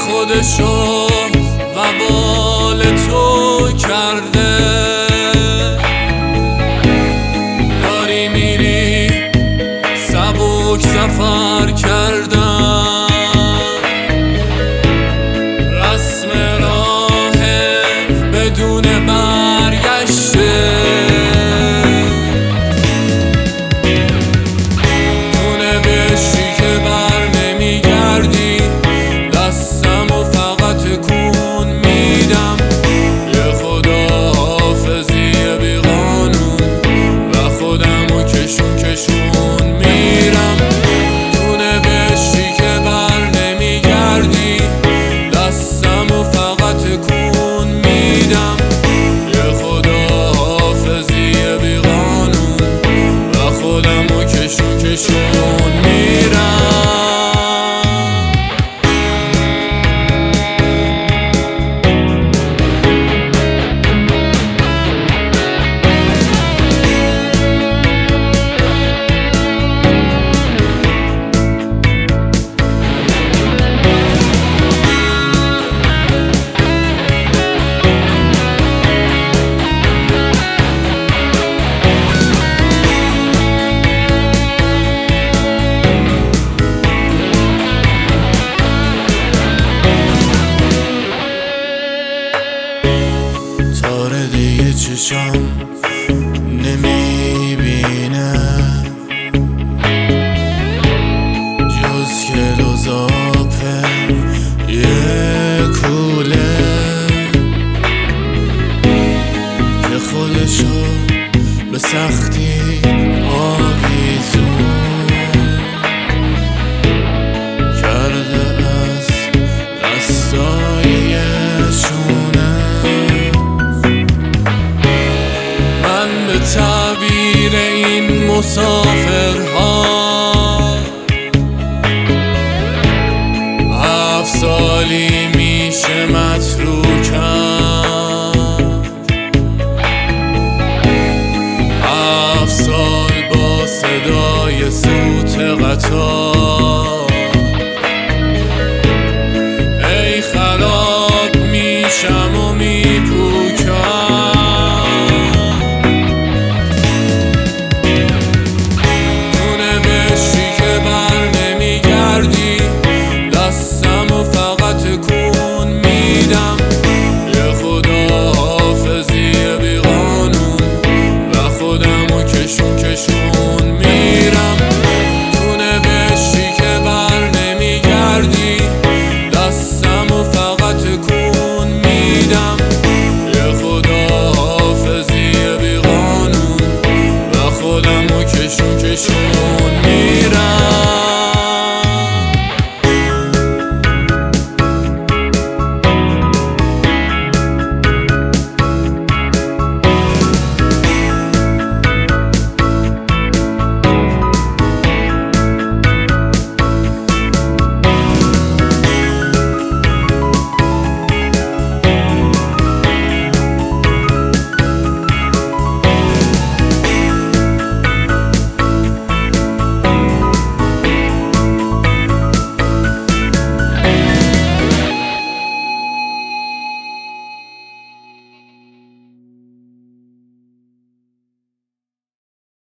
خودشو وبال تو کرده. داری میری سبک سفر کردن، رسم راه بدون برگشته. تو نوشتی که بر نمیگردی، دستم و فقط تکون میدم. یه خدا حافظی بی قانون و خودم و کشون میرم. تو نوشتی که بر نمیگردی، دستم و فقط تکون میدم. یه خدا حافظی بی قانون و خودم و کشون میرم. تاره دیگه چشام